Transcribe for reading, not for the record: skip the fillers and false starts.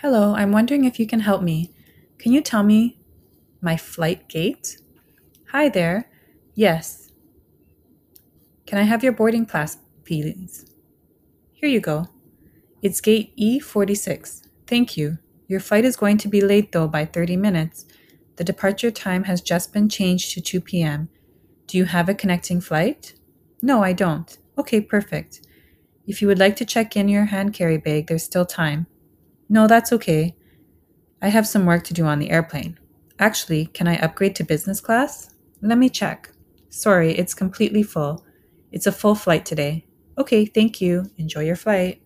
Hello, I'm wondering if you can help me. Can you tell me my flight gate? Hi there. Yes. Can I have your boarding pass, please? Here you go. It's gate E46. Thank you. Your flight is going to be late though by 30 minutes. The departure time has just been changed to 2 p.m. Do you have a connecting flight? No, I don't. Okay, perfect. If you would like to check in your hand carry bag, there's still time. No, that's okay. I have some work to do on the airplane. Actually, can I upgrade to business class? Let me check. Sorry, it's completely full. It's a full flight today. Okay, thank you. Enjoy your flight.